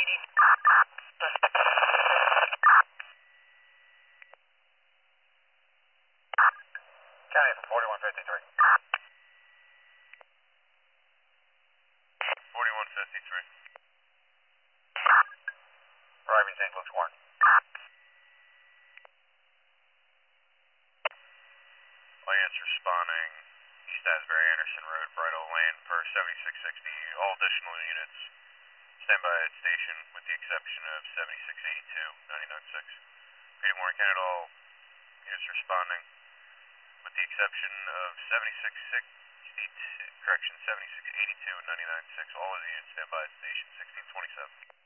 County for 4153. 4153. Arriving St. Louis Warren. Lance responding East Asbury Anderson Road, Bridle Lane per 7660. All additional units stand by at station with the exception of 7682, 996. Repeating Warren County, all units responding with the exception of 7662, correction, 7682 and 996. All of the units stand by at station 1627.